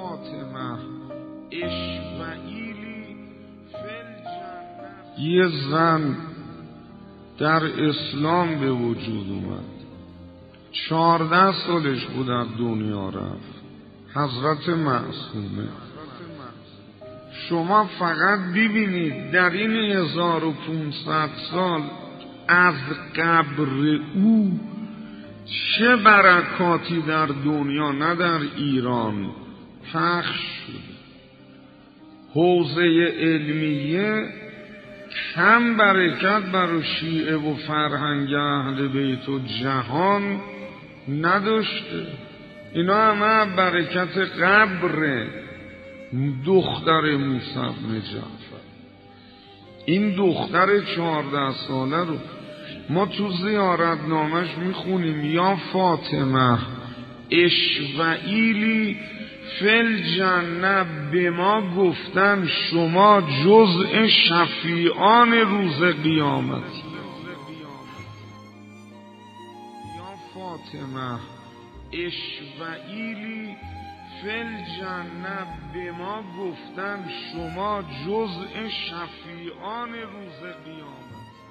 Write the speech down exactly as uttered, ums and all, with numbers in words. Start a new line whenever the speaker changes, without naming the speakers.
فاطمه اشفعیلی فی الجنه. یه زن در اسلام به وجود اومد، چهارده سالش بود از دنیا رفت، حضرت معصومه. شما فقط ببینید در این هزار و پونصد سال از قبر او چه برکاتی در دنیا نه در ایران پخش شد. حوزه علمیه کم برکت برای شیعه و فرهنگ اهل بیت و جهان نداشته. اینا همه برکت قبر دختر موسی بن جعفر. این دختر چهارده ساله رو ما تو زیارت نامش میخونیم، یا فاطمه اشفعیلی فی الجنه. به ما گفتن شما جزء شفیعان روز قیامتی. یا فاطمه اشفعیلی فی الجنه. به ما گفتن شما جزء شفیعان روز قیامت.